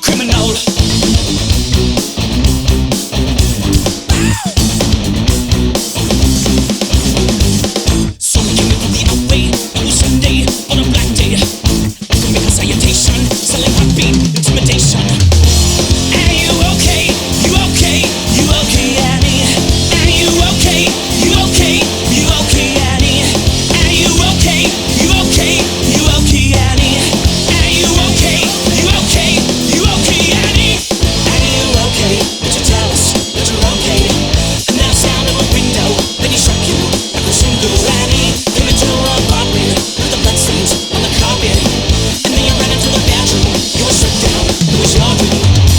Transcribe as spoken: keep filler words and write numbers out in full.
criminal. So give me the away on a Sunday, on a black day. You can make a salutation, selling heartbeat, intimidation. Are you okay? You okay? You okay, Annie? Are you okay? You okay? You okay, Annie? Are you okay? You okay? You okay, Annie? Are you okay? You okay? You okay, Annie? Are you okay? Would you tell us that you're okay? And then I stand at my window, then he struck you like a single Annie. Came into our apartment with the bloodstains on the carpet, and then you ran into the bedroom. You were stripped down, it was your room.